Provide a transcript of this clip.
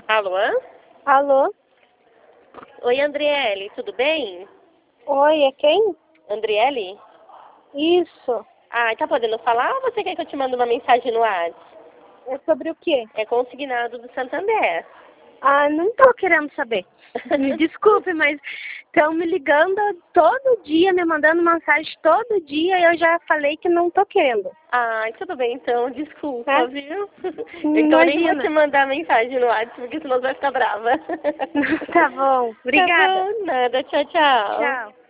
Alô? Alô? Oi, Andriele, tudo bem? Oi, é quem? Andriele? Isso. Ah, tá podendo falar ou você quer que eu te mande uma mensagem no WhatsApp? É sobre o quê? É consignado do Santander. Ah, não tô querendo saber. Me desculpe, mas estão me ligando todo dia, me mandando mensagem todo dia e eu já falei que não tô querendo. Ai, tudo bem então, desculpa, É? viu? Então eu nem vou te Imagina. mandar mensagem no WhatsApp, porque senão você vai ficar brava. Tá bom. Tá Obrigada. bom, nada, tchau, tchau. Tchau.